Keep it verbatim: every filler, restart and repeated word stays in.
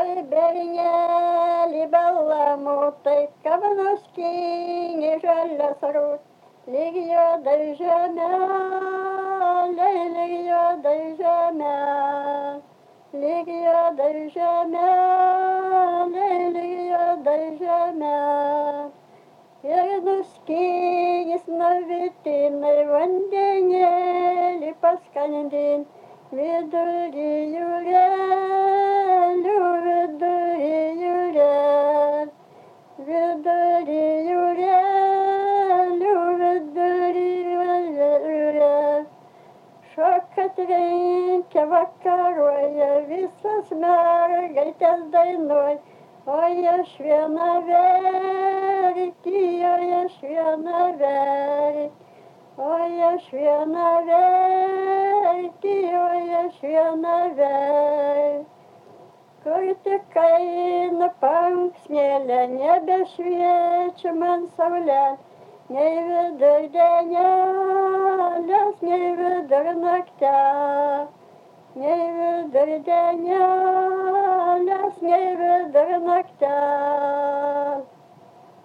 oi berneli balamutai, kavanoskiniai žalias rūt, lyg juodai žemelė, lyg juodai žemelė, lyg juodai žemelė, lyg juodai žemelė. Ir nuskynys navitinai vandenėlį paskandin, vidury jūrelių, vidury jūrelių, vidury jūrelių, vidury jūrelių. Šoka trenkia vakaruoja, visas mergaitės dainuoja, oi aš viena verki, oi aš viena verki, oi aš viena verki, oi aš viena verki. Kur tik eina panksmėlė, nebešviečia man saulė, nei vidurdienelės, nei vidurnaktelės, nei vidurdienelės, nei vidurnaktelės.